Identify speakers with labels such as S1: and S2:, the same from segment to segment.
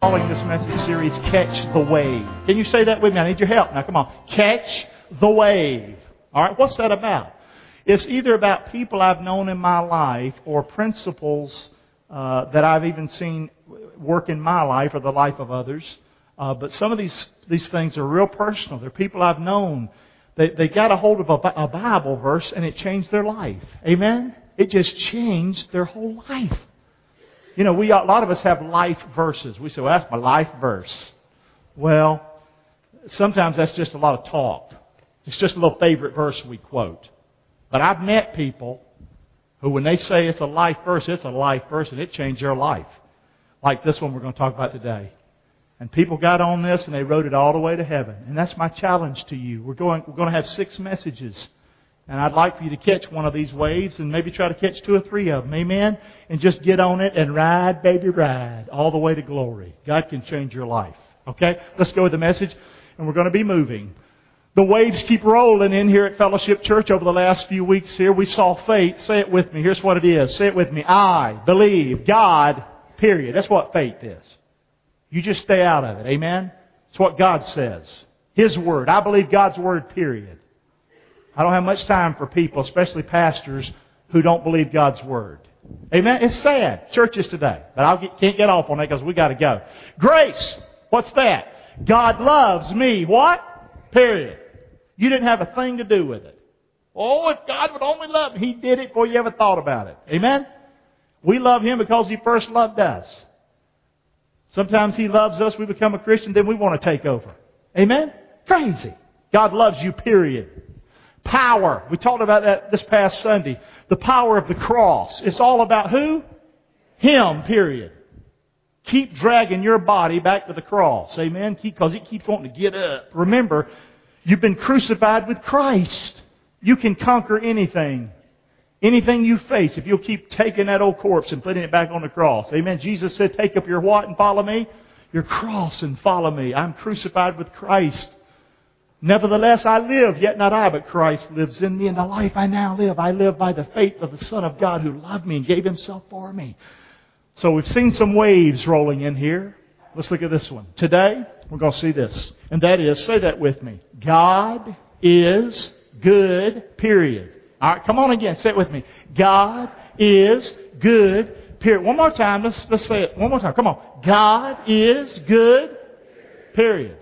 S1: Calling this message series, Catch the Wave. Can you say that with me? I need your help. Now, come on. Catch the wave. All right, what's that about? It's either about people I've known in my life or principles that I've even seen work in my life or the life of others. But some of these things are real personal. They're people I've known. They got a hold of a Bible verse and it changed their life. Amen? It just changed their whole life. You know, a lot of us have life verses. We say, well, that's my life verse. Well, sometimes that's just a lot of talk. It's just a little favorite verse we quote. But I've met people who, when they say it's a life verse, it's a life verse, and it changed their life. Like this one we're going to talk about today. And people got on this, and they wrote it all the way to heaven. And that's my challenge to you. We're going to have 6 messages. And I'd like for you to catch one of these waves and maybe try to catch 2 or 3 of them. Amen? And just get on it and ride, baby, ride, all the way to glory. God can change your life. Okay? Let's go with the message. And we're going to be moving. The waves keep rolling in here at Fellowship Church over the last few weeks here. We saw faith. Say it with me. Here's what it is. Say it with me. I believe God, period. That's what faith is. You just stay out of it. Amen? It's what God says. His Word. I believe God's Word, period. I don't have much time for people, especially pastors, who don't believe God's Word. Amen? It's sad. Churches today. But can't get off on that because we got to go. Grace. What's that? God loves me. What? Period. You didn't have a thing to do with it. Oh, if God would only love me. He did it before you ever thought about it. Amen? We love Him because He first loved us. Sometimes He loves us, we become a Christian, then we want to take over. Amen? Crazy. God loves you, period. Power. We talked about that this past Sunday. The power of the cross. It's all about who? Him, period. Keep dragging your body back to the cross. Amen? Because it keeps wanting to get up. Remember, you've been crucified with Christ. You can conquer anything. Anything you face if you'll keep taking that old corpse and putting it back on the cross. Amen? Jesus said, take up your what and follow me? Your cross and follow me. I'm crucified with Christ. Nevertheless, I live, yet not I, but Christ lives in me. And the life I now live, I live by the faith of the Son of God who loved me and gave Himself for me. So we've seen some waves rolling in here. Let's look at this one. Today, we're going to see this. And that is, say that with me. God is good, period. All right, come on again. Say it with me. God is good, period. One more time. Let's say it one more time. Come on. God is good, period.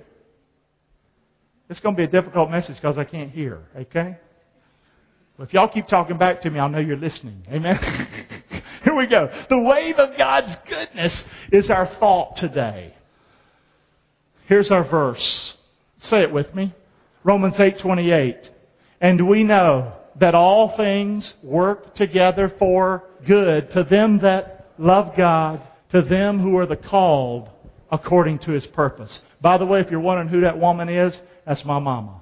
S1: It's going to be a difficult message because I can't hear. Okay? But if y'all keep talking back to me, I'll know you're listening. Amen? Here we go. The wave of God's goodness is our thought today. Here's our verse. Say it with me. Romans 8:28. And we know that all things work together for good to them that love God, to them who are the called according to His purpose. By the way, if you're wondering who that woman is, that's my mama.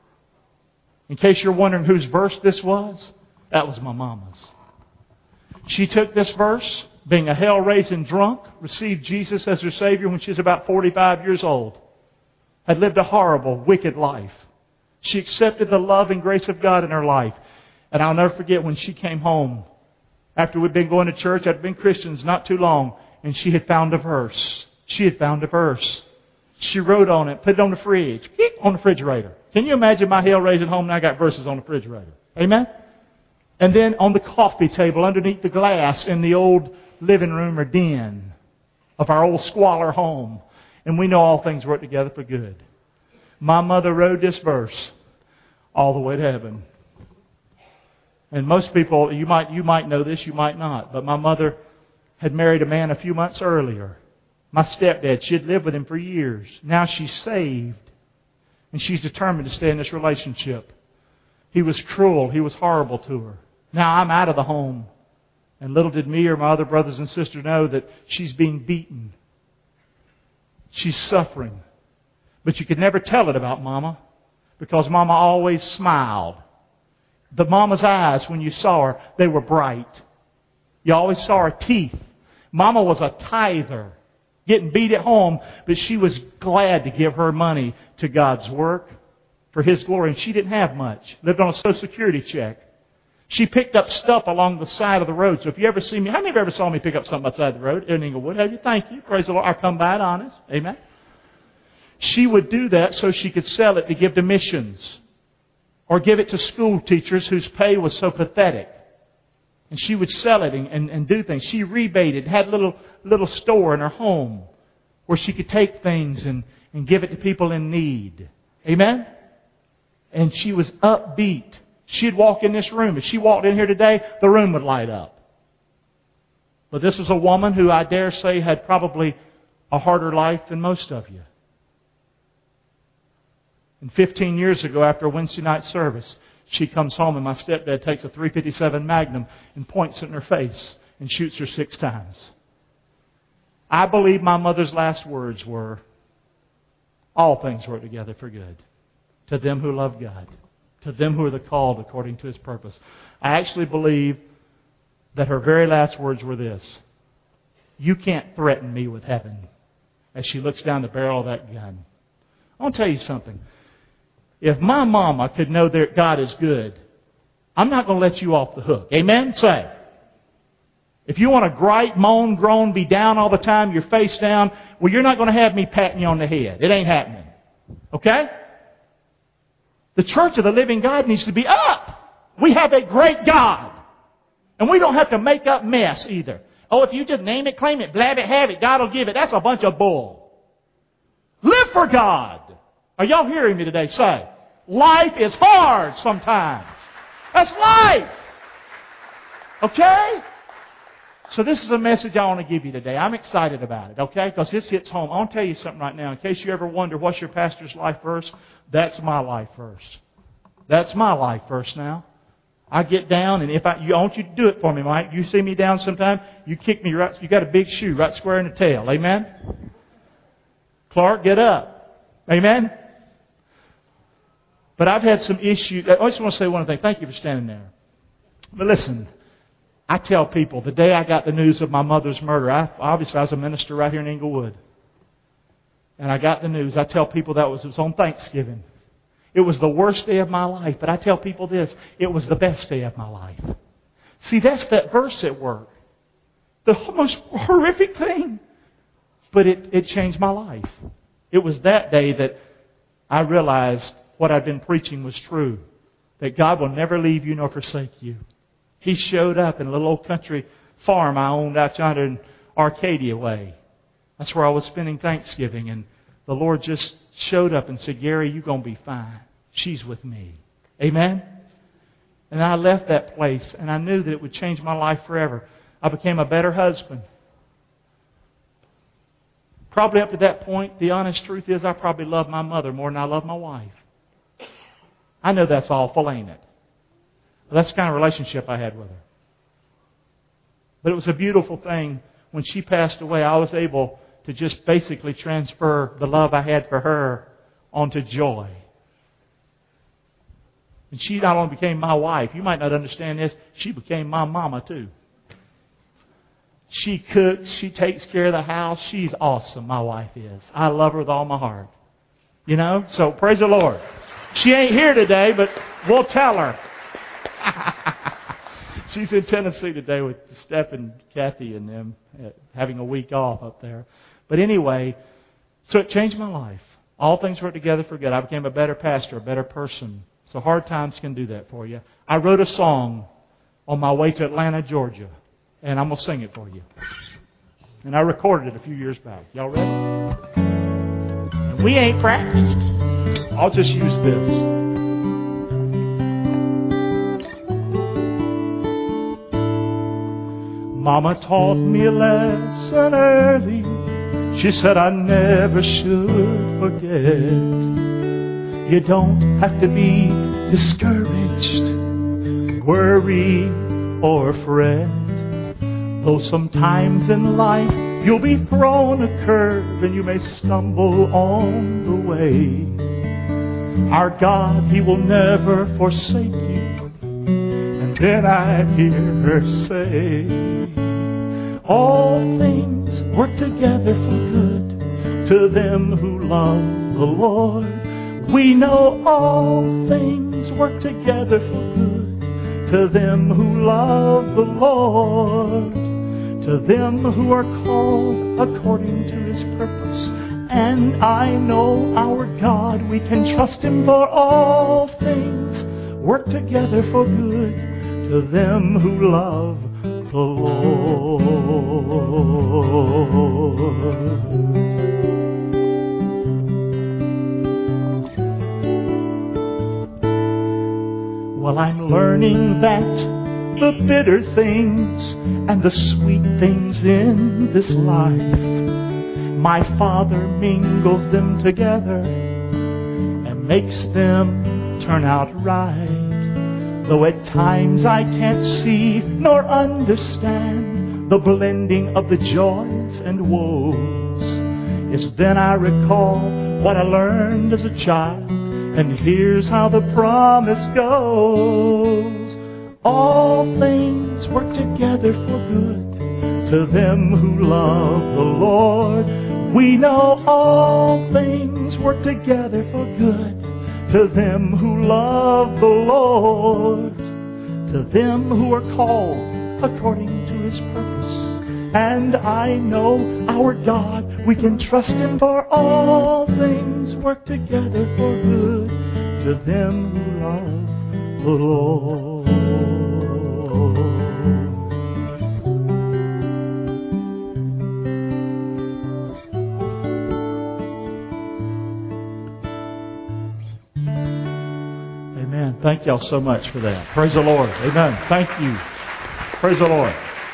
S1: In case you're wondering whose verse this was, that was my mama's. She took this verse, being a hell-raising drunk, received Jesus as her Savior when she was about 45 years old. Had lived a horrible, wicked life. She accepted the love and grace of God in her life. And I'll never forget when she came home. After we'd been going to church, I'd been Christians not too long, and she had found a verse. She had found a verse. She wrote on it, put it on the fridge, on the refrigerator. Can you imagine my hell-raising home and I got verses on the refrigerator? Amen? And then on the coffee table underneath the glass in the old living room or den of our old squalor home. And we know all things work together for good. My mother wrote this verse all the way to heaven. And most people, you might know this, you might not. But my mother had married a man a few months earlier. My stepdad, she had lived with him for years. Now she's saved. And she's determined to stay in this relationship. He was cruel. He was horrible to her. Now I'm out of the home. And little did me or my other brothers and sisters know that she's being beaten. She's suffering. But you could never tell it about Mama. Because Mama always smiled. The Mama's eyes, when you saw her, they were bright. You always saw her teeth. Mama was a tither. Getting beat at home, but she was glad to give her money to God's work for His glory. And she didn't have much. Lived on a Social Security check. She picked up stuff along the side of the road. So if you ever see me, how many of you ever saw me pick up something outside the road in Inglewood? Have you? Thank you. Praise the Lord. I come by it honest. Amen. She would do that so she could sell it to give to missions. Or give it to school teachers whose pay was so pathetic. And she would sell it and do things. She rebated, had a little store in her home where she could take things and give it to people in need. Amen? And she was upbeat. She'd walk in this room. If she walked in here today, the room would light up. But this was a woman who I dare say had probably a harder life than most of you. And 15 years ago, after a Wednesday night service, she comes home and my stepdad takes a .357 Magnum and points it in her face and shoots her 6 times. I believe my mother's last words were, all things work together for good. To them who love God. To them who are the called according to His purpose. I actually believe that her very last words were this. You can't threaten me with heaven. As she looks down the barrel of that gun. I want to tell you something. If my mama could know that God is good, I'm not going to let you off the hook. Amen? Say. If you want to gripe, moan, groan, be down all the time, your face down, well, you're not going to have me patting you on the head. It ain't happening. Okay? The church of the living God needs to be up. We have a great God. And we don't have to make up mess either. Oh, if you just name it, claim it, blab it, have it, God will give it. That's a bunch of bull. Live for God. Are y'all hearing me today? Say, life is hard sometimes. That's life. Okay? So this is a message I want to give you today. I'm excited about it, okay? Because this hits home. I want to tell you something right now. In case you ever wonder, what's your pastor's life verse? That's my life verse. That's my life verse now. I get down, and I want you to do it for me, Mike. You see me down sometime, you kick me right. You got a big shoe right square in the tail. Amen? Clark, get up. Amen? But I've had some issues. I just want to say one thing. Thank you for standing there. But listen, I tell people, the day I got the news of my mother's murder, obviously I was a minister right here in Inglewood. And I got the news. I tell people it was on Thanksgiving. It was the worst day of my life. But I tell people this, it was the best day of my life. See, that's that verse at work. The most horrific thing. But it changed my life. It was that day that I realized what I'd been preaching was true. That God will never leave you nor forsake you. He showed up in a little old country farm I owned out yonder in Arcadia way. That's where I was spending Thanksgiving. And the Lord just showed up and said, Gary, you're going to be fine. She's with me. Amen? And I left that place and I knew that it would change my life forever. I became a better husband. Probably up to that point, the honest truth is I probably loved my mother more than I love my wife. I know that's awful, ain't it? But that's the kind of relationship I had with her. But it was a beautiful thing. When she passed away, I was able to just basically transfer the love I had for her onto Joy. And she not only became my wife, you might not understand this, she became my mama too. She cooks, she takes care of the house. She's awesome, my wife is. I love her with all my heart. You know? So praise the Lord. She ain't here today, but we'll tell her. She's in Tennessee today with Steph and Kathy and them having a week off up there. But anyway, so it changed my life. All things work together for good. I became a better pastor, a better person. So hard times can do that for you. I wrote a song on my way to Atlanta, Georgia. And I'm going to sing it for you. And I recorded it a few years back. Y'all ready? And we ain't practiced. I'll just use this. Mama taught me a lesson early. She said I never should forget. You don't have to be discouraged, worry, or fret. Though sometimes in life you'll be thrown a curve and you may stumble on the way. Our God, He will never forsake you. And then I hear her say, all things work together for good to them who love the Lord. We know all things work together for good to them who love the Lord, to them who are called according to His purpose. And I know our God, we can trust Him for all things work together for good to them who love the Lord. Well, I'm learning that the bitter things and the sweet things in this life, my Father mingles them together and makes them turn out right. Though at times I can't see nor understand the blending of the joys and woes, it's then I recall what I learned as a child. And here's how the promise goes. All things work together for good to them who love the Lord. We know all things work together for good to them who love the Lord, to them who are called according to His purpose. And I know our God, we can trust Him for all things work together for good to them who love the Lord. Amen. Thank y'all so much for that. Praise the Lord. Amen. Thank you. Praise the Lord.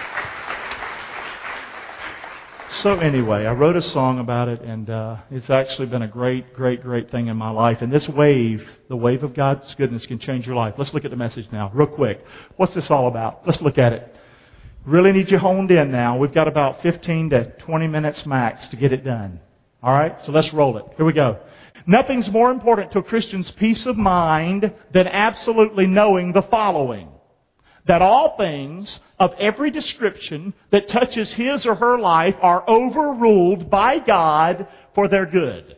S1: So anyway, I wrote a song about it, and it's actually been a great, great, great thing in my life. And this wave, the wave of God's goodness, can change your life. Let's look at the message now, real quick. What's this all about? Let's look at it. Really need you honed in now. We've got about 15 to 20 minutes max to get it done. All right? So let's roll it. Here we go. Nothing's more important to a Christian's peace of mind than absolutely knowing the following: that all things of every description that touches his or her life are overruled by God for their good.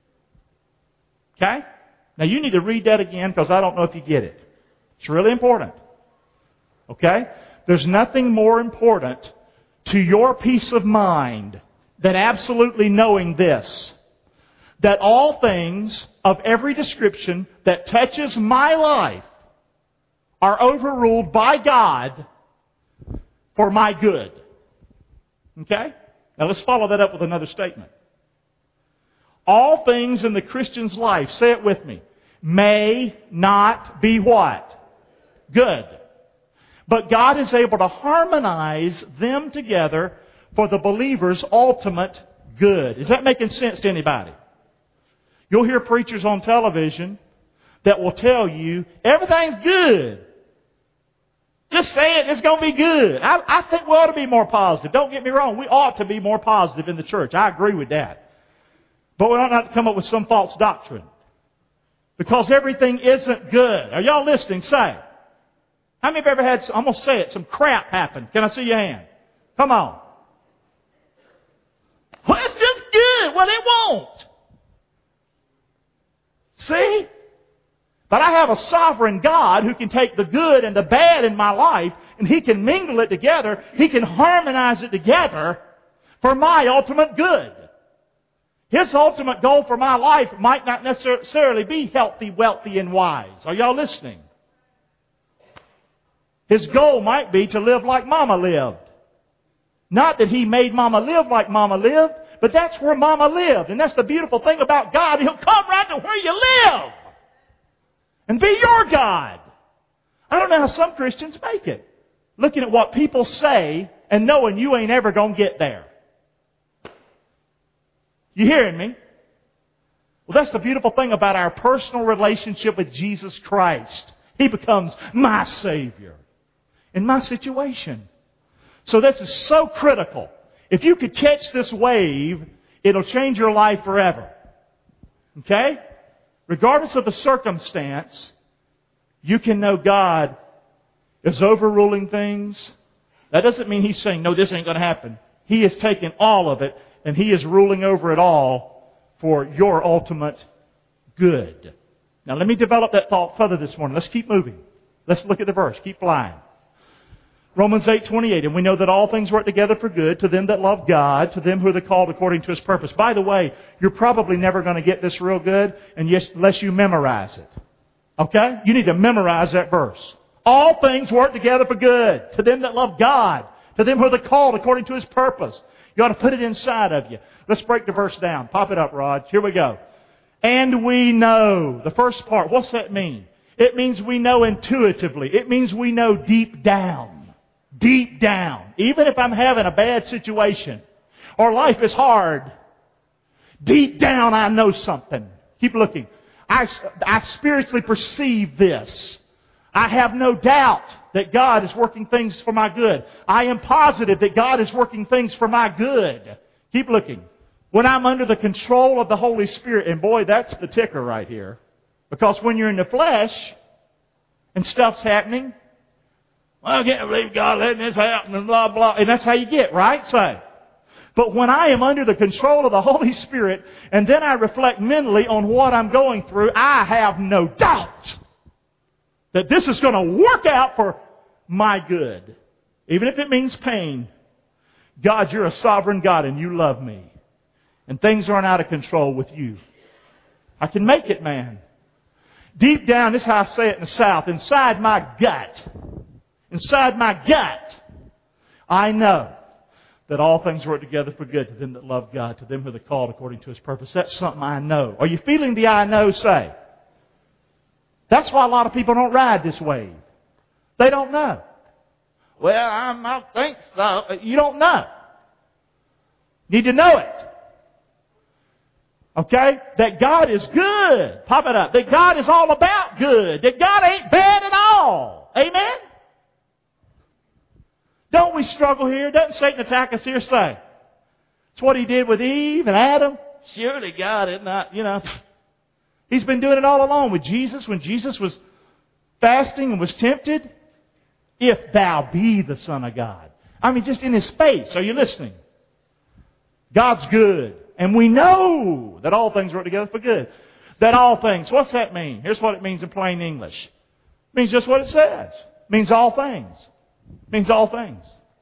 S1: Okay? Now you need to read that again because I don't know if you get it. It's really important. Okay? There's nothing more important to your peace of mind than absolutely knowing this: that all things of every description that touches my life are overruled by God for my good. Okay? Now let's follow that up with another statement. All things in the Christian's life, say it with me, may not be what? Good. But God is able to harmonize them together for the believer's ultimate good. Is that making sense to anybody? You'll hear preachers on television that will tell you everything's good. Just say it, it's going to be good. I think we ought to be more positive. Don't get me wrong, we ought to be more positive in the church. I agree with that. But we ought not to come up with some false doctrine. Because everything isn't good. Are y'all listening? Say. How many have ever had, I'm going to say it, some crap happen? Can I see your hand? Come on. Well, it's just good. Well, it won't. See? But I have a sovereign God who can take the good and the bad in my life and He can mingle it together. He can harmonize it together for my ultimate good. His ultimate goal for my life might not necessarily be healthy, wealthy, and wise. Are y'all listening? His goal might be to live like Mama lived. Not that He made Mama live like Mama lived, but that's where Mama lived. And that's the beautiful thing about God. He'll come right to where you live and be your God. I don't know how some Christians make it. Looking at what people say and knowing you ain't ever going to get there. You hearing me? Well, that's the beautiful thing about our personal relationship with Jesus Christ. He becomes my Savior in my situation. So this is so critical. If you could catch this wave, it'll change your life forever. Okay? Regardless of the circumstance, you can know God is overruling things. That doesn't mean He's saying, no, this ain't going to happen. He has taken all of it and He is ruling over it all for your ultimate good. Now let me develop that thought further this morning. Let's keep moving. Let's look at the verse. Keep flying. Romans 8:28, and we know that all things work together for good to them that love God, to them who are the called according to His purpose. By the way, you're probably never going to get this real good unless you memorize it. Okay? You need to memorize that verse. All things work together for good to them that love God, to them who are the called according to His purpose. You ought to put it inside of you. Let's break the verse down. Pop it up, Rod. Here we go. And we know. The first part, what's that mean? It means we know intuitively. It means we know deep down. Deep down. Even if I'm having a bad situation or life is hard, deep down I know something. Keep looking. I spiritually perceive this. I have no doubt that God is working things for my good. I am positive that God is working things for my good. Keep looking. When I'm under the control of the Holy Spirit, and boy, that's the ticker right here. Because when you're in the flesh and stuff's happening, well, I can't believe God letting this happen and blah, blah. And that's how you get, right? Say. But when I am under the control of the Holy Spirit and then I reflect mentally on what I'm going through, I have no doubt that this is going to work out for my good. Even if it means pain. God, you're a sovereign God and you love me. And things aren't out of control with you. I can make it, man. Deep down, this is how I say it in the South, inside my gut, I know that all things work together for good to them that love God, to them who are called according to His purpose. That's something I know. Are you feeling the I know say? That's why a lot of people don't ride this wave. They don't know. Well, I think so. You don't know. You need to know it. Okay? That God is good. Pop it up. That God is all about good. That God ain't bad at all. Amen? Don't we struggle here? Doesn't Satan attack us here? Say. It's what he did with Eve and Adam. Surely God is not, He's been doing it all along with Jesus. When Jesus was fasting and was tempted. If thou be the Son of God. I mean, just in His face. Are you listening? God's good. And we know that all things work together for good. That all things. What's that mean? Here's what it means in plain English. It means just what it says. It means all things. It means all things.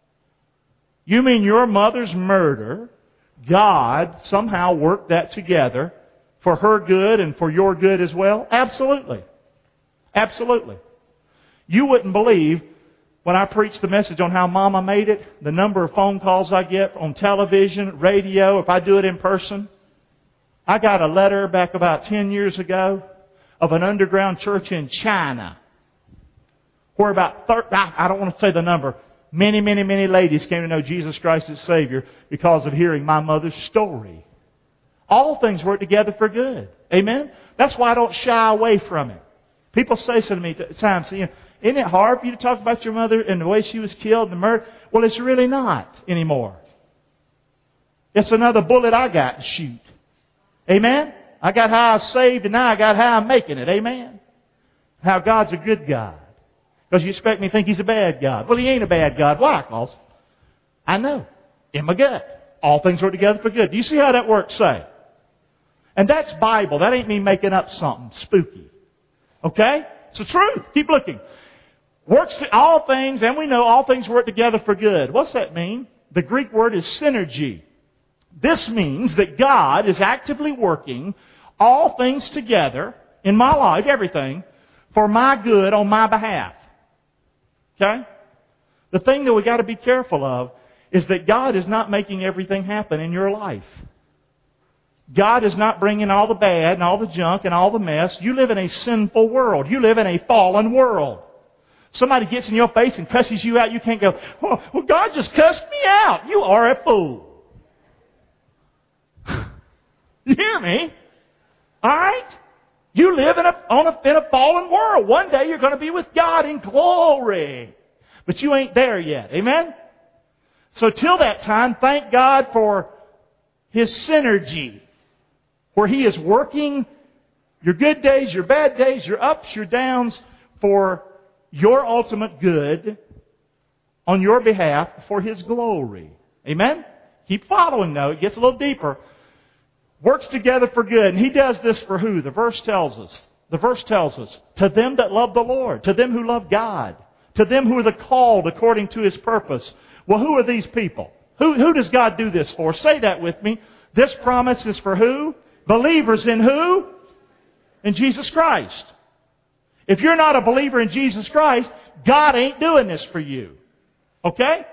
S1: You mean your mother's murder, God somehow worked that together for her good and for your good as well? Absolutely. Absolutely. You wouldn't believe when I preach the message on how Mama made it, the number of phone calls I get on television, radio, if I do it in person. I got a letter back about 10 years ago of an underground church in China where about, I don't want to say the number, many ladies came to know Jesus Christ as Savior because of hearing my mother's story. All things work together for good. Amen? That's why I don't shy away from it. People say so to me at times, isn't it hard for you to talk about your mother and the way she was killed and murdered? Well, it's really not anymore. It's another bullet I got to shoot. Amen? I got how I was saved and now I got how I'm making it. Amen? How God's a good God. Because you expect me to think He's a bad God. Well, He ain't a bad God. Why? Because I know. In my gut. All things work together for good. Do you see how that works, say? And that's Bible. That ain't me making up something spooky. Okay? It's the truth. Keep looking. Works to all things, and we know all things work together for good. What's that mean? The Greek word is synergy. This means that God is actively working all things together in my life, everything, for my good on my behalf. Okay? The thing that we got to be careful of is that God is not making everything happen in your life. God is not bringing all the bad and all the junk and all the mess. You live in a sinful world. You live in a fallen world. Somebody gets in your face and cusses you out. You can't go, well, God just cussed me out. You are a fool. You hear me? Alright? You live in a fallen world. One day you're going to be with God in glory. But you ain't there yet. Amen? So till that time, thank God for His synergy. Where He is working your good days, your bad days, your ups, your downs for your ultimate good on your behalf for His glory. Amen? Keep following though. It gets a little deeper. Works together for good. And He does this for who? The verse tells us. The verse tells us, to them that love the Lord, to them who love God, to them who are the called according to His purpose. Well, who are these people? Who does God do this for? Say that with me. This promise is for who? Believers in who? In Jesus Christ. If you're not a believer in Jesus Christ, God ain't doing this for you. Okay?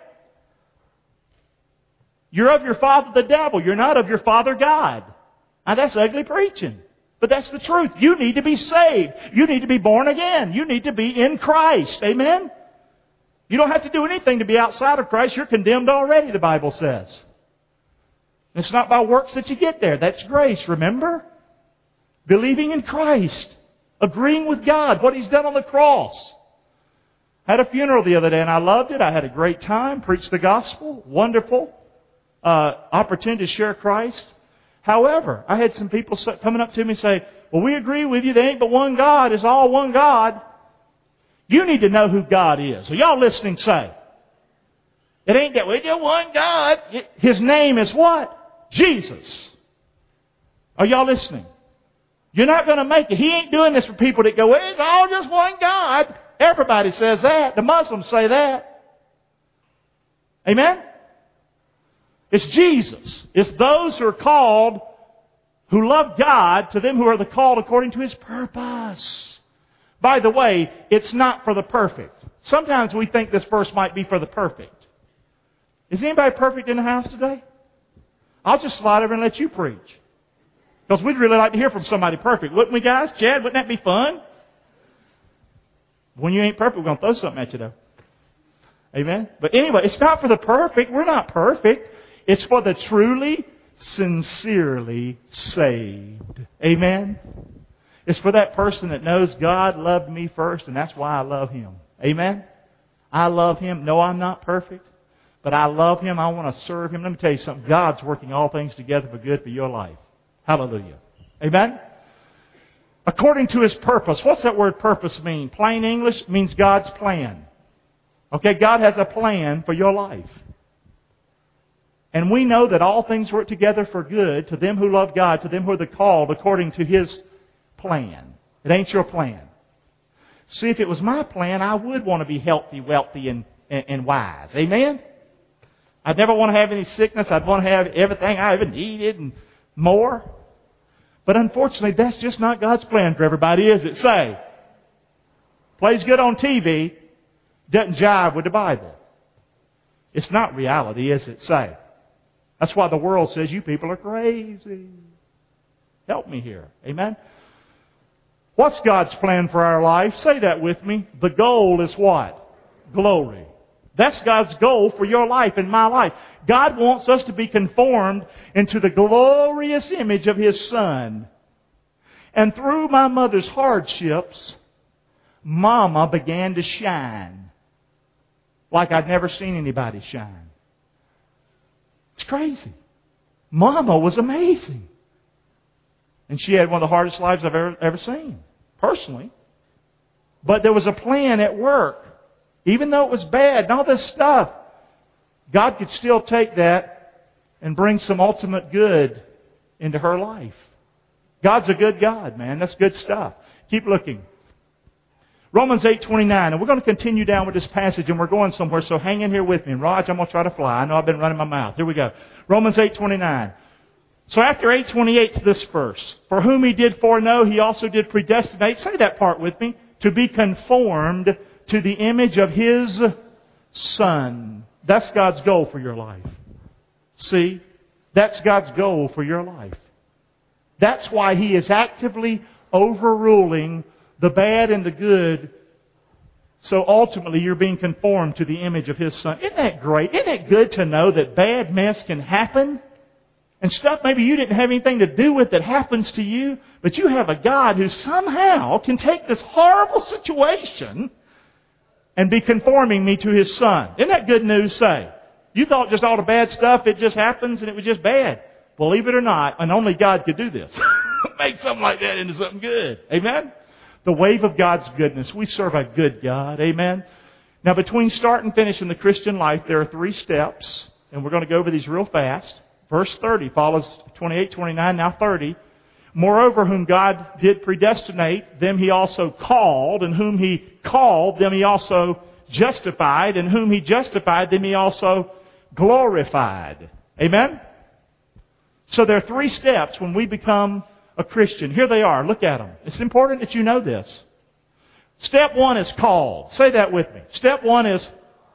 S1: You're of your father the devil. You're not of your father God. Now that's ugly preaching. But that's the truth. You need to be saved. You need to be born again. You need to be in Christ. Amen? You don't have to do anything to be outside of Christ. You're condemned already, the Bible says. It's not by works that you get there. That's grace, remember? Believing in Christ. Agreeing with God, what He's done on the cross. I had a funeral the other day and I loved it. I had a great time. Preached the gospel. Wonderful. Opportunity to share Christ. However, I had some people coming up to me and say, well, we agree with you. There ain't but one God. It's all one God. You need to know who God is. Are y'all listening? Say. It ain't that we're just one God. His name is what? Jesus. Are y'all listening? You're not going to make it. He ain't doing this for people that go, well, it's all just one God. Everybody says that. The Muslims say that. Amen? It's Jesus. It's those who are called, who love God, to them who are the called according to His purpose. By the way, it's not for the perfect. Sometimes we think this verse might be for the perfect. Is anybody perfect in the house today? I'll just slide over and let you preach. Because we'd really like to hear from somebody perfect. Wouldn't we, guys? Chad, wouldn't that be fun? When you ain't perfect, we're going to throw something at you, though. Amen? But anyway, it's not for the perfect. We're not perfect. It's for the truly, sincerely saved. Amen? It's for that person that knows God loved me first, and that's why I love Him. Amen? I love Him. No, I'm not perfect. But I love Him. I want to serve Him. Let me tell you something. God's working all things together for good for your life. Hallelujah. Amen? According to His purpose. What's that word purpose mean? Plain English means God's plan. Okay, God has a plan for your life. And we know that all things work together for good to them who love God, to them who are the called according to His plan. It ain't your plan. See, if it was my plan, I would want to be healthy, wealthy, and wise. Amen? I'd never want to have any sickness. I'd want to have everything I ever needed and more. But unfortunately, that's just not God's plan for everybody, is it? Say. Plays good on TV, doesn't jive with the Bible. It's not reality, is it? Say. That's why the world says you people are crazy. Help me here. Amen? What's God's plan for our life? Say that with me. The goal is what? Glory. That's God's goal for your life and my life. God wants us to be conformed into the glorious image of His Son. And through my mother's hardships, Mama began to shine like I'd never seen anybody shine. It's crazy. Mama was amazing. And she had one of the hardest lives I've ever seen, personally. But there was a plan at work. Even though it was bad and all this stuff, God could still take that and bring some ultimate good into her life. God's a good God, man. That's good stuff. Keep looking. Romans 8:29. And we're going to continue down with this passage and we're going somewhere, so hang in here with me. And Raj, I'm going to try to fly. I know I've been running my mouth. Here we go. Romans 8:29. So after 8:28 to this verse, for whom He did foreknow, He also did predestinate. Say that part with me. To be conformed to the image of His Son. That's God's goal for your life. See? That's God's goal for your life. That's why He is actively overruling the bad and the good. So ultimately you're being conformed to the image of His Son. Isn't that great? Isn't it good to know that bad mess can happen? And stuff maybe you didn't have anything to do with that happens to you. But you have a God who somehow can take this horrible situation and be conforming me to His Son. Isn't that good news? Say. You thought just all the bad stuff, it just happens and it was just bad. Believe it or not, and only God could do this. Make something like that into something good. Amen? The wave of God's goodness. We serve a good God. Amen? Now between start and finish in the Christian life, there are 3 steps. And we're going to go over these real fast. Verse 30 follows 28, 29, now 30. Moreover, whom God did predestinate, them He also called, and whom He called, them He also justified, and whom He justified, them He also glorified. Amen? So there are 3 steps when we become a Christian. Here they are. Look at them. It's important that you know this. Step 1 is called. Say that with me. Step 1 is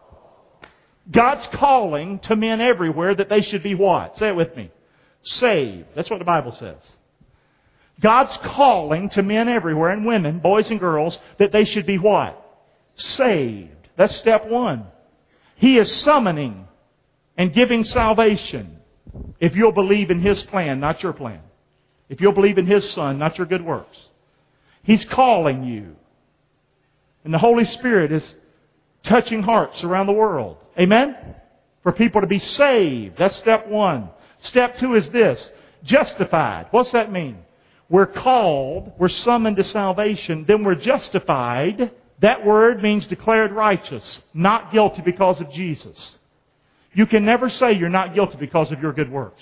S1: God's calling to men everywhere that they should be what? Say it with me. Saved. That's what the Bible says. God's calling to men everywhere, and women, boys and girls, that they should be what? Saved. That's step 1. He is summoning and giving salvation if you'll believe in His plan, not your plan. If you'll believe in His Son, not your good works. He's calling you. And the Holy Spirit is touching hearts around the world. Amen? For people to be saved. That's step 1. Step 2 is this. Justified. What's that mean? We're called, we're summoned to salvation, then we're justified. That word means declared righteous, not guilty because of Jesus. You can never say you're not guilty because of your good works.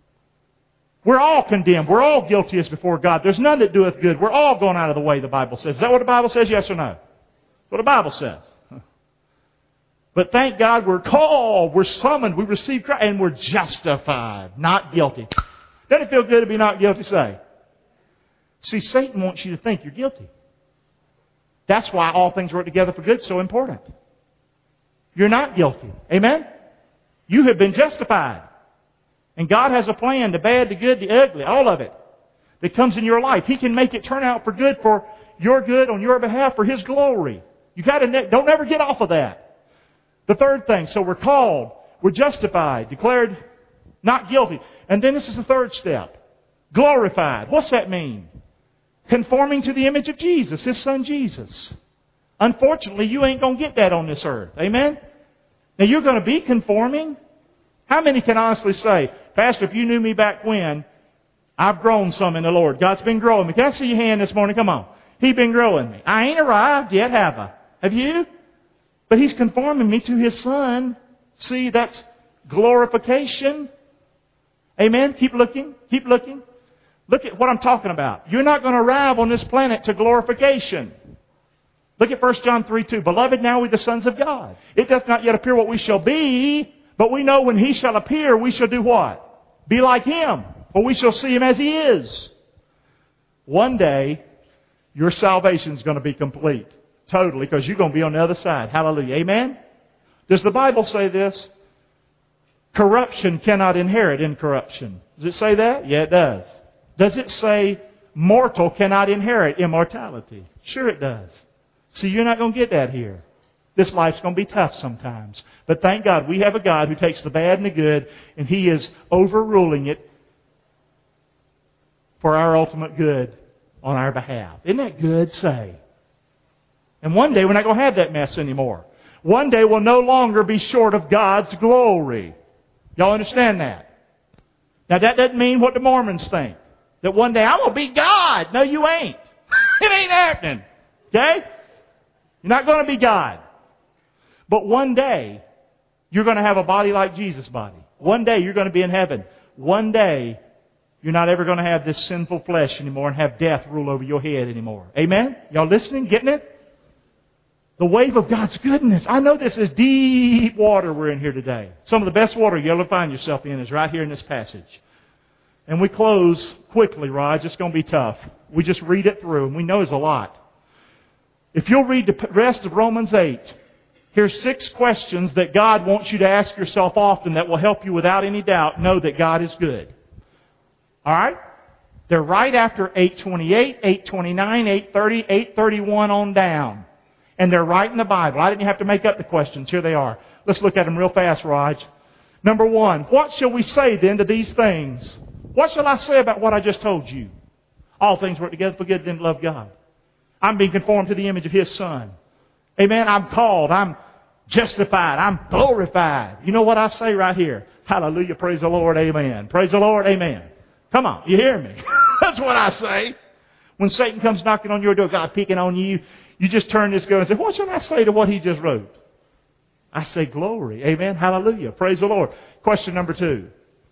S1: We're all condemned. We're all guilty as before God. There's none that doeth good. We're all going out of the way, the Bible says. Is that what the Bible says? Yes or no? That's what the Bible says. But thank God we're called, we're summoned, we receive Christ, and we're justified, not guilty. Doesn't it feel good to be not guilty? Say. See, Satan wants you to think you're guilty. That's why all things work together for good is so important. You're not guilty. Amen? You have been justified. And God has a plan, the bad, the good, the ugly, all of it, that comes in your life. He can make it turn out for good, for your good, on your behalf, for His glory. You don't ever get off of that. The third thing, so we're called, we're justified, declared not guilty. And then this is the third step. Glorified. What's that mean? Conforming to the image of Jesus, His Son Jesus. Unfortunately, you ain't going to get that on this earth. Amen? Now, you're going to be conforming. How many can honestly say, Pastor, if you knew me back when, I've grown some in the Lord. God's been growing me. Can I see your hand this morning? Come on. He's been growing me. I ain't arrived yet, have I? Have you? But He's conforming me to His Son. See, that's glorification. Amen? Keep looking. Keep looking. Look at what I'm talking about. You're not going to arrive on this planet to glorification. Look at 1 John 3:2. Beloved, now we the sons of God. It doth not yet appear what we shall be, but we know when He shall appear, we shall do what? Be like Him. For we shall see Him as He is. One day, your salvation is going to be complete. Totally. Because you're going to be on the other side. Hallelujah. Amen? Does the Bible say this? Corruption cannot inherit incorruption. Does it say that? Yeah, it does. Does it say mortal cannot inherit immortality? Sure it does. See, you're not going to get that here. This life's going to be tough sometimes. But thank God we have a God who takes the bad and the good, and He is overruling it for our ultimate good on our behalf. Isn't that good? Say. And one day we're not going to have that mess anymore. One day we'll no longer be short of God's glory. Y'all understand that? Now that doesn't mean what the Mormons think. That one day I'm going to be God. No, you ain't. It ain't happening. Okay? You're not going to be God. But one day, you're going to have a body like Jesus' body. One day, you're going to be in heaven. One day, you're not ever going to have this sinful flesh anymore and have death rule over your head anymore. Amen? Y'all listening? Getting it? The wave of God's goodness. I know this is deep water we're in here today. Some of the best water you'll ever find yourself in is right here in this passage. And we close quickly, Raj. It's going to be tough. We just read it through, and we know there's a lot. If you'll read the rest of Romans 8, here's 6 questions that God wants you to ask yourself often that will help you without any doubt know that God is good. All right? They're right after 8:28, 8:29, 8:30, 8:31 on down. And they're right in the Bible. I didn't have to make up the questions. Here they are. Let's look at them real fast, Raj. Number 1, what shall we say then to these things? What shall I say about what I just told you? All things work together for good to them that love God. I'm being conformed to the image of His Son. Amen. I'm called. I'm justified. I'm glorified. You know what I say right here? Hallelujah. Praise the Lord. Amen. Praise the Lord. Amen. Come on. You hear me? That's what I say. When Satan comes knocking on your door, God picking on you, you just turn this go and say, what should I say to what he just wrote? I say glory. Amen. Hallelujah. Praise the Lord. Question number 2.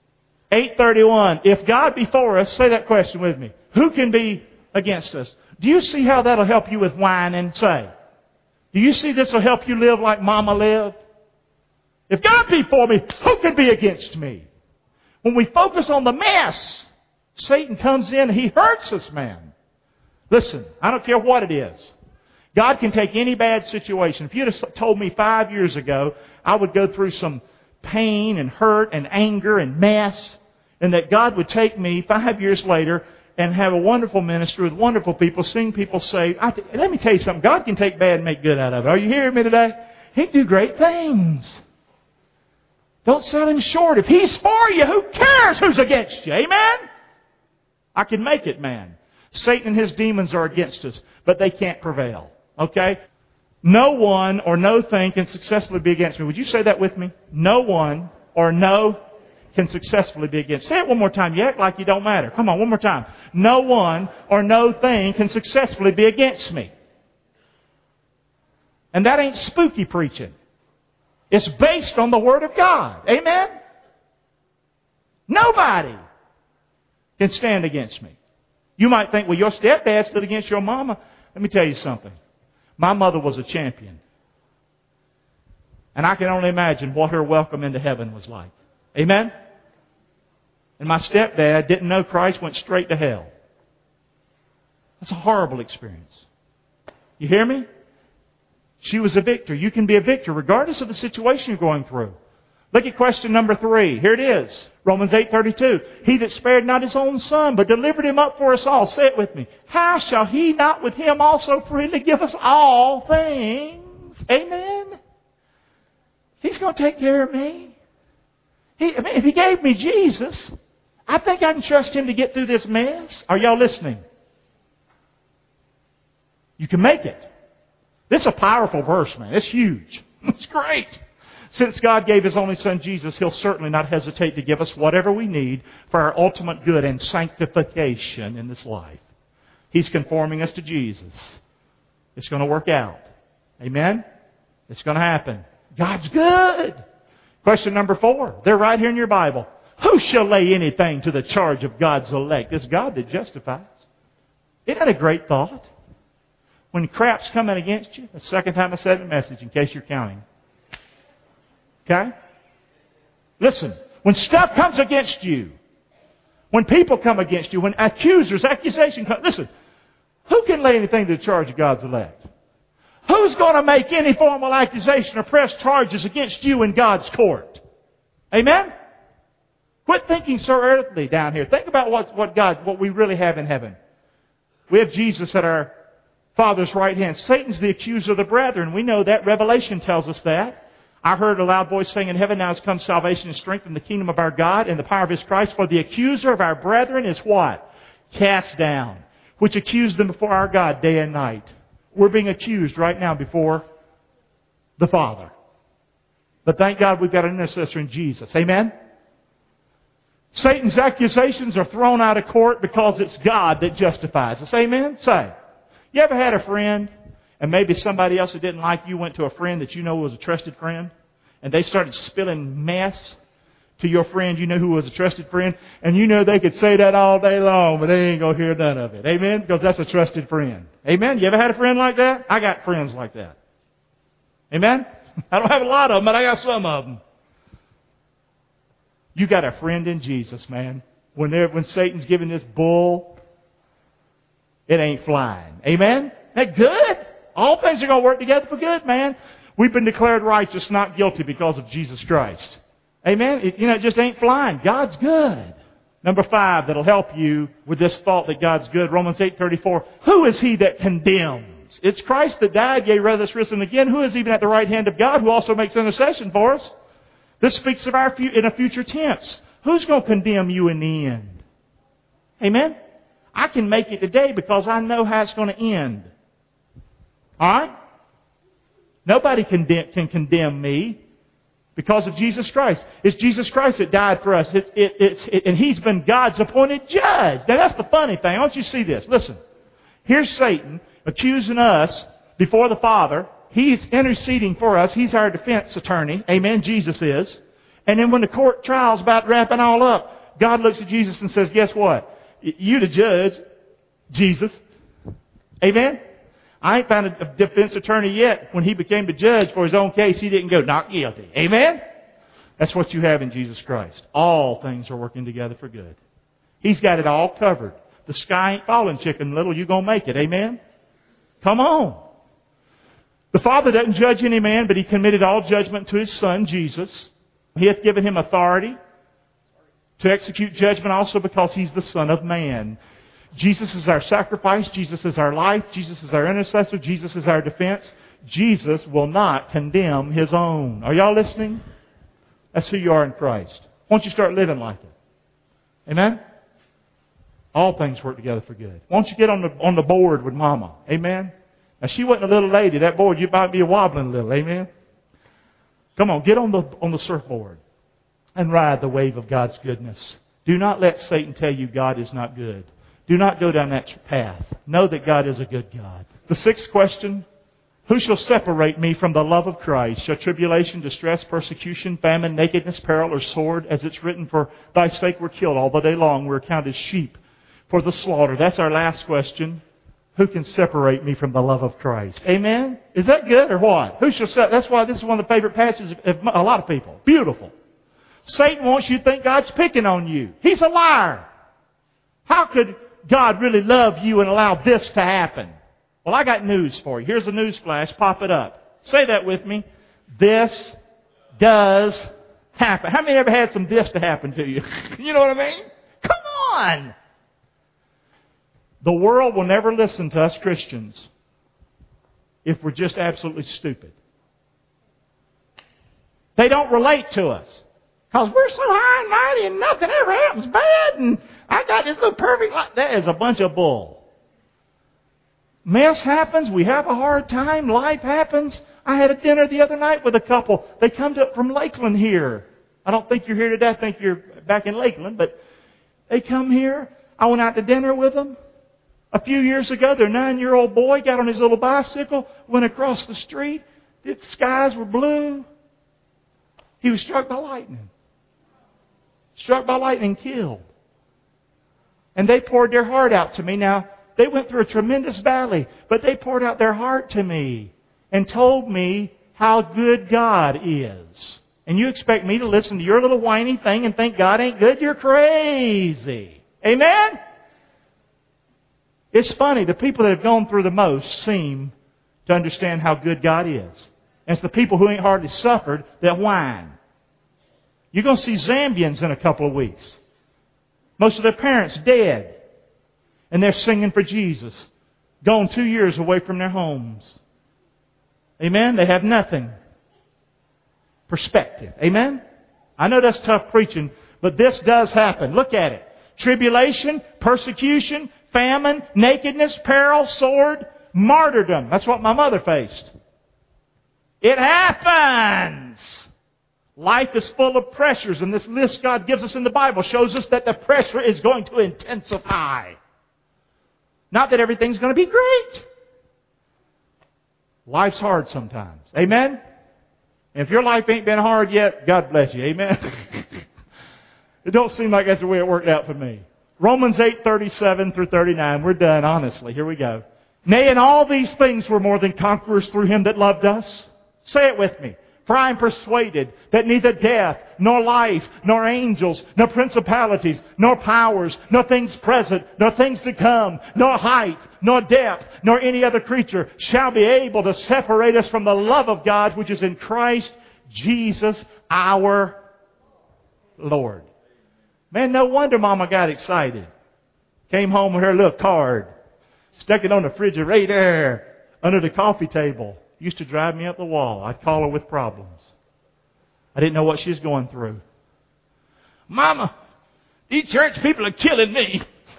S1: 8:31. If God be for us, say that question with me. Who can be against us? Do you see how that'll help you with whining? Say. Do you see this will help you live like Mama lived? If God be for me, who can be against me? When we focus on the mess, Satan comes in and he hurts us, man. Listen, I don't care what it is. God can take any bad situation. If you'd have told me 5 years ago I would go through some pain and hurt and anger and mess, and that God would take me 5 years later and have a wonderful ministry with wonderful people, seeing people saved. Let me tell you something. God can take bad and make good out of it. Are you hearing me today? He can do great things. Don't sell Him short. If He's for you, who cares who's against you? Amen? I can make it, man. Satan and his demons are against us, but they can't prevail. Okay? No one or no thing can successfully be against me. Would you say that with me? No one or no can successfully be against. Say it one more time. You act like you don't matter. Come on, one more time. No one or no thing can successfully be against me. And that ain't spooky preaching. It's based on the Word of God. Amen? Nobody can stand against me. You might think, well, your stepdad stood against your mama. Let me tell you something. My mother was a champion. And I can only imagine what her welcome into heaven was like. Amen? And my stepdad didn't know Christ, went straight to hell. That's a horrible experience. You hear me? She was a victor. You can be a victor regardless of the situation you're going through. Look at question number 3. Here it is. Romans 8:32. He that spared not His own Son, but delivered Him up for us all. Say it with me. How shall He not with Him also freely give us all things? Amen? He's going to take care of me. If He gave me Jesus, I think I can trust Him to get through this mess. Are y'all listening? You can make it. This is a powerful verse, man. It's huge. It's great. Since God gave His only Son, Jesus, He'll certainly not hesitate to give us whatever we need for our ultimate good and sanctification in this life. He's conforming us to Jesus. It's going to work out. Amen? It's going to happen. God's good. Question number 4. They're right here in your Bible. Who shall lay anything to the charge of God's elect? It's God that justifies. Isn't that a great thought? When crap's coming against you, the second time I said the message, in case you're counting. Okay? Listen, when stuff comes against you, when people come against you, when accusers, accusation come, listen, who can lay anything to the charge of God's elect? Who's going to make any formal accusation or press charges against you in God's court? Amen? Quit thinking so earthly down here. Think about what we really have in heaven. We have Jesus at our Father's right hand. Satan's the accuser of the brethren. We know that. Revelation tells us that. I heard a loud voice saying in heaven, now has come salvation and strength in the kingdom of our God and the power of His Christ. For the accuser of our brethren is what? Cast down. Which accused them before our God day and night. We're being accused right now before the Father. But thank God we've got an intercessor in Jesus. Amen? Satan's accusations are thrown out of court because it's God that justifies us. Amen? Say. You ever had a friend, and maybe somebody else that didn't like you went to a friend that you know was a trusted friend, and they started spilling mess to your friend you know who was a trusted friend, and you know they could say that all day long, but they ain't going to hear none of it. Amen? Because that's a trusted friend. Amen? You ever had a friend like that? I got friends like that. Amen? I don't have a lot of them, but I got some of them. You got a friend in Jesus, man. When Satan's giving this bull, it ain't flying. Amen? That good? All things are going to work together for good, man. We've been declared righteous, not guilty because of Jesus Christ. Amen? It just ain't flying. God's good. Number 5, that'll help you with this thought that God's good. Romans 8:34. Who is He that condemns? It's Christ that died, yea, rather is risen again. Who is even at the right hand of God, who also makes intercession for us? This speaks of in a future tense. Who's going to condemn you in the end? Amen? I can make it today because I know how it's going to end. Alright? Nobody can condemn me because of Jesus Christ. It's Jesus Christ that died for us. And He's been God's appointed judge. Now that's the funny thing. I want you to see this. Listen. Here's Satan accusing us before the Father. He's interceding for us. He's our defense attorney. Amen. Jesus is. And then when the court trial's about wrapping all up, God looks at Jesus and says, guess what? You the judge, Jesus. Amen? I ain't found a defense attorney yet. When he became the judge for his own case, he didn't go, not guilty. Amen? That's what you have in Jesus Christ. All things are working together for good. He's got it all covered. The sky ain't falling, Chicken Little. You're going to make it. Amen? Come on. The Father doesn't judge any man, but He committed all judgment to His Son, Jesus. He hath given Him authority to execute judgment also because He's the Son of Man. Jesus is our sacrifice. Jesus is our life. Jesus is our intercessor. Jesus is our defense. Jesus will not condemn His own. Are y'all listening? That's who you are in Christ. Why don't you start living like it? Amen? All things work together for good. Why don't you get on the board with Mama? Amen? Now, she wasn't a little lady. That board, you might be wobbling a little. Amen? Come on, get on the surfboard and ride the wave of God's goodness. Do not let Satan tell you God is not good. Do not go down that path. Know that God is a good God. The sixth question, who shall separate me from the love of Christ? Shall tribulation, distress, persecution, famine, nakedness, peril, or sword? As it's written, for thy sake we're killed all the day long. We're accounted sheep for the slaughter. That's our last question. Who can separate me from the love of Christ? Amen? Is that good or what? Who shall separate? That's why this is one of the favorite passages of a lot of people. Beautiful. Satan wants you to think God's picking on you. He's a liar. How could God really love you and allow this to happen? Well, I got news for you. Here's a news flash. Pop it up. Say that with me. This does happen. How many ever had some this to happen to you? You know what I mean? Come on. The world will never listen to us Christians if we're just absolutely stupid. They don't relate to us. Because we're so high and mighty and nothing ever happens bad and I got this little perfect life. That is a bunch of bull. Mess happens. We have a hard time. Life happens. I had a dinner the other night with a couple. They come from Lakeland here. I don't think you're here today. I think you're back in Lakeland. But they come here. I went out to dinner with them. A few years ago, their 9-year-old boy got on his little bicycle, went across the street. The skies were blue. He was struck by lightning. Struck by lightning, killed. And they poured their heart out to me. Now, they went through a tremendous valley, but they poured out their heart to me and told me how good God is. And you expect me to listen to your little whiny thing and think God ain't good? You're crazy. Amen? It's funny, the people that have gone through the most seem to understand how good God is. And it's the people who ain't hardly suffered that whine. You're going to see Zambians in a couple of weeks. Most of their parents dead. And they're singing for Jesus. Gone 2 years away from their homes. Amen? They have nothing. Perspective. Amen? I know that's tough preaching, but this does happen. Look at it. Tribulation, persecution, famine, nakedness, peril, sword, martyrdom. That's what my mother faced. It happens. Life is full of pressures, and this list God gives us in the Bible shows us that the pressure is going to intensify. Not that everything's going to be great. Life's hard sometimes. Amen? And if your life ain't been hard yet, God bless you. Amen? It don't seem like that's the way it worked out for me. Romans 8:37 through 39. We're done, honestly. Here we go. Nay, in all these things we're more than conquerors through Him that loved us. Say it with me. For I am persuaded that neither death, nor life, nor angels, nor principalities, nor powers, nor things present, nor things to come, nor height, nor depth, nor any other creature shall be able to separate us from the love of God which is in Christ Jesus our Lord. Man, no wonder Mama got excited. Came home with her little card. Stuck it on the refrigerator under the coffee table. Used to drive me up the wall. I'd call her with problems. I didn't know what she was going through. Mama, these church people are killing me.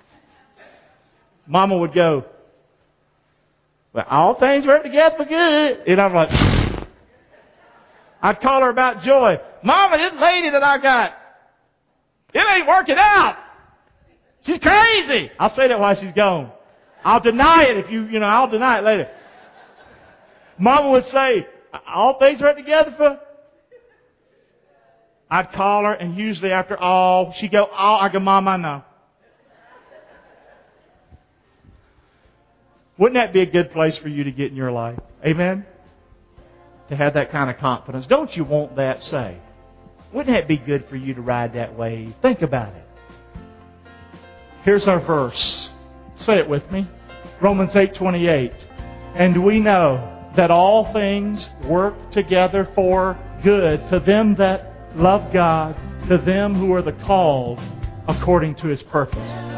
S1: Mama would go, well, all things work together for good. And I'm like, I'd call her about joy. Mama, this lady that I got, it ain't working out. She's crazy. I'll say that while she's gone. I'll deny it I'll deny it later. Mama would say, all things work together for... I'd call her, and usually after all, she'd go, oh, I go, Mom, I know. Wouldn't that be a good place for you to get in your life? Amen? To have that kind of confidence. Don't you want that saved? Wouldn't that be good for you to ride that wave? Think about it. Here's our verse. Say it with me. Romans 8:28. And we know that all things work together for good to them that love God, to them who are the called according to His purpose.